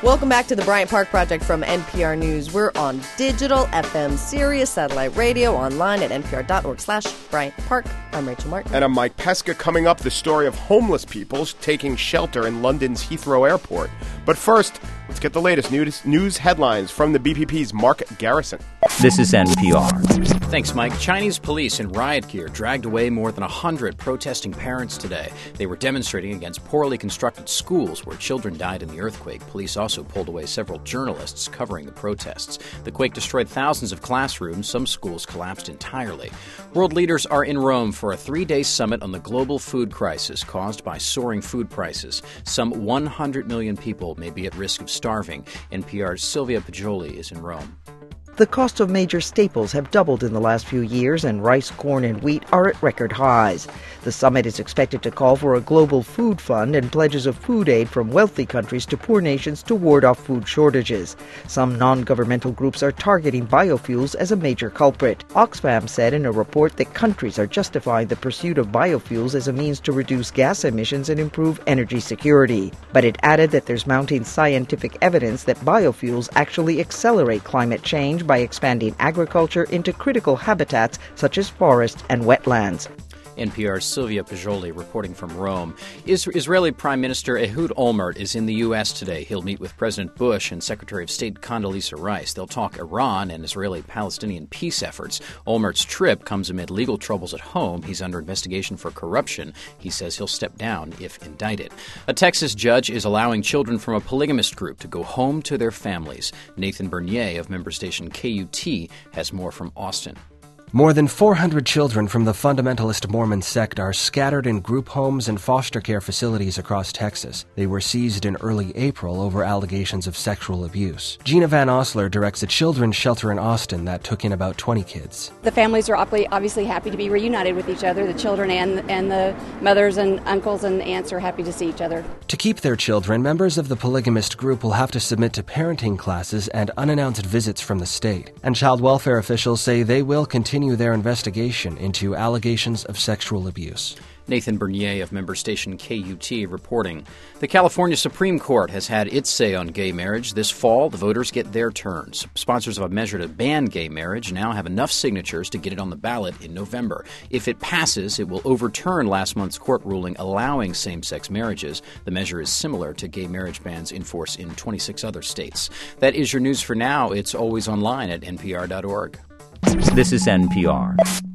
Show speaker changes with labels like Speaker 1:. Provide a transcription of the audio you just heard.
Speaker 1: Welcome back to the Bryant Park Project from NPR News. We're on digital, FM, Sirius, satellite radio, online at npr.org/Bryant Park. I'm Rachel Martin.
Speaker 2: And I'm Mike Pesca. Coming up, the story of homeless people taking shelter in London's Heathrow Airport. But first, let's get the latest news headlines from the BPP's Mark Garrison.
Speaker 3: This is NPR.
Speaker 4: Thanks, Mike. Chinese police in riot gear dragged away more than 100 protesting parents today. They were demonstrating against poorly constructed schools where children died in the earthquake. Police also pulled away several journalists covering the protests. The quake destroyed thousands of classrooms. Some schools collapsed entirely. World leaders are in Rome for a 3-day summit on the global food crisis caused by soaring food prices. Some 100 million people may be at risk of starving. NPR's Sylvia Poggioli is in Rome.
Speaker 5: The cost of major staples have doubled in the last few years, and rice, corn, and wheat are at record highs. The summit is expected to call for a global food fund and pledges of food aid from wealthy countries to poor nations to ward off food shortages. Some non-governmental groups are targeting biofuels as a major culprit. Oxfam said in a report that countries are justifying the pursuit of biofuels as a means to reduce gas emissions and improve energy security. But it added that there's mounting scientific evidence that biofuels actually accelerate climate change by expanding agriculture into critical habitats such as forests and wetlands.
Speaker 4: NPR's Sylvia Poggioli reporting from Rome. Israeli Prime Minister Ehud Olmert is in the U.S. today. He'll meet with President Bush and Secretary of State Condoleezza Rice. They'll talk Iran and Israeli-Palestinian peace efforts. Olmert's trip comes amid legal troubles at home. He's under investigation for corruption. He says he'll step down if indicted. A Texas judge is allowing children from a polygamist group to go home to their families. Nathan Bernier of member station KUT has more from Austin.
Speaker 6: More than 400 children from the fundamentalist Mormon sect are scattered in group homes and foster care facilities across Texas. They were seized in early April over allegations of sexual abuse. Gina Van Osler directs a children's shelter in Austin that took in about 20 kids.
Speaker 7: The families are obviously happy to be reunited with each other. The children and the mothers and uncles and aunts are happy to see each other.
Speaker 6: To keep their children, members of the polygamist group will have to submit to parenting classes and unannounced visits from the state. And child welfare officials say they will continue their investigation into allegations of sexual abuse.
Speaker 4: Nathan Bernier of member station KUT reporting. The California Supreme Court has had its say on gay marriage. This fall, the voters get their turns. Sponsors of a measure to ban gay marriage now have enough signatures to get it on the ballot in November. If it passes, it will overturn last month's court ruling allowing same-sex marriages. The measure is similar to gay marriage bans in force in 26 other states. That is your news for now. It's always online at npr.org.
Speaker 3: This is NPR.